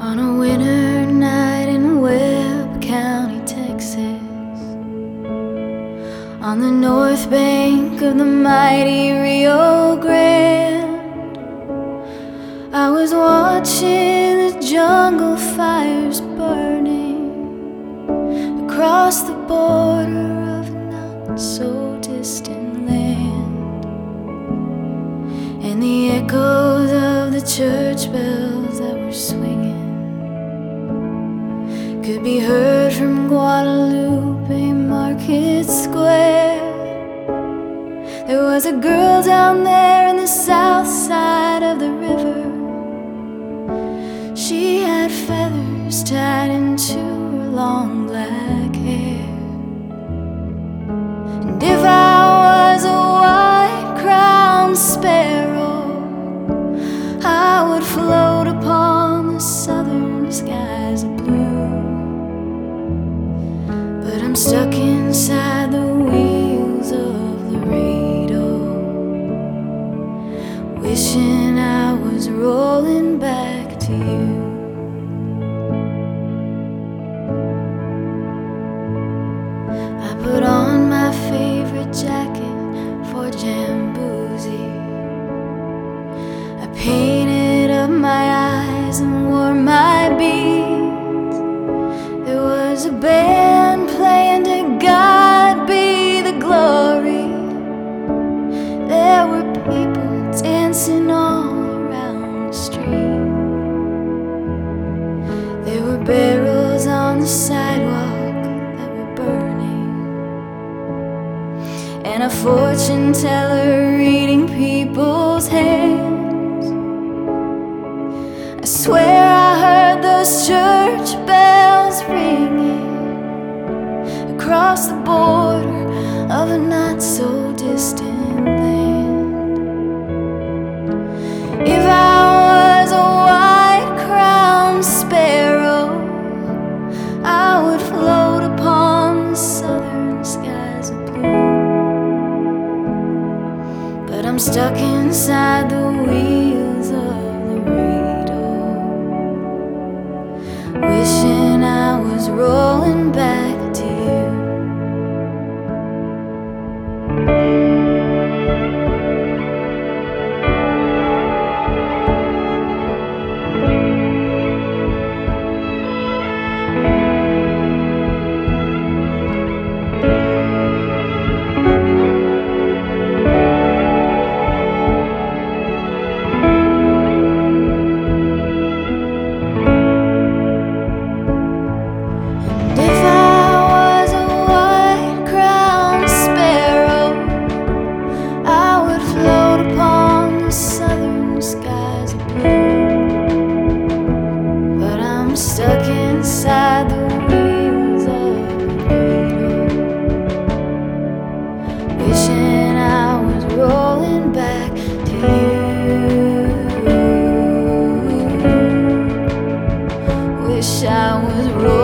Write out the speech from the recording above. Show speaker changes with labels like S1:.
S1: On a winter night in Webb County, Texas, on the north bank of the mighty Rio Grande, I was watching the jungle fires burning across the border of a not so distant land, and the echoes of the church bells that were swinging could be heard from Guadalupe Market Square. There was a girl down there in the south side of the river. She had feathers tied into her long black hair. And if I was a white-crowned sparrow, I would float upon the southern skies of blue. But I'm stuck inside the wheels of Laredo, wishing I was rolling back to you. I put on my favorite jacket for Jamboozy. I painted up my eyes and wore my beads. There was a band playing "To God Be the Glory." There were people dancing all around the street. There were barrels on the sidewalk that were burning, and a fortune teller reading people's hands. I swear I heard those church bells ringing across the border of a not so distant land. If I was a white-crowned sparrow, I would float upon the southern skies of blue. But I'm stuck inside the wheels of Laredo, wishing I was rolling back to you. Stuck inside the wheels of Laredo, wishing I was rolling back to you. Wish I was rolling